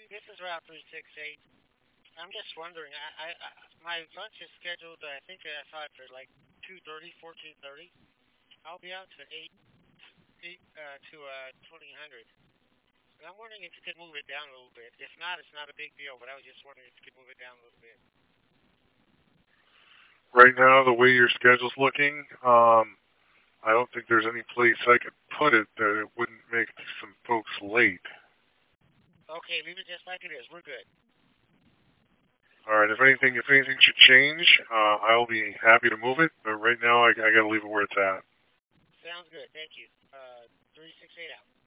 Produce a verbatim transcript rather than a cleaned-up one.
this is Route three six eight. I'm just wondering. I, I, I my lunch is scheduled. I think I saw it for like two thirty, fourteen thirty. I'll be out to eight, eight uh, to uh twenty hundred. And I'm wondering if you could move it down a little bit. If not, it's not a big deal. But I was just wondering if you could move it down a little bit. Right now, the way your schedule's looking, um, I don't think there's any place I could put it that it wouldn't make some folks late. Okay, leave it just like it is. We're good. All right. If anything, if anything should change, uh, I'll be happy to move it. But right now, I, I got to leave it where it's at. Sounds good. Thank you. Uh, three six eight out.